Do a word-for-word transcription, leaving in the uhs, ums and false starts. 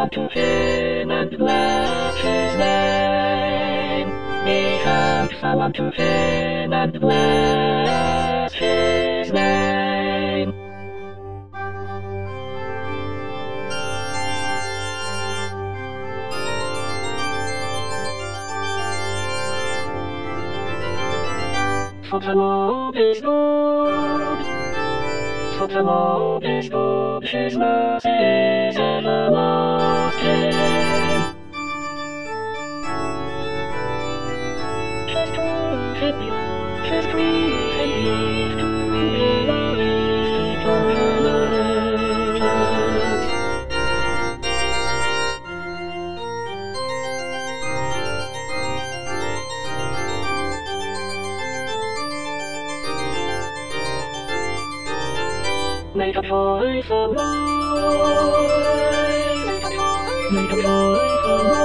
unto him and bless his name. Be thankful unto him and bless his name. For the Lord is good, for the Lord is good, his mercy is everlasting. His truth endures, his truth endures to the generations. Make a joyful noise, make a joyful noise.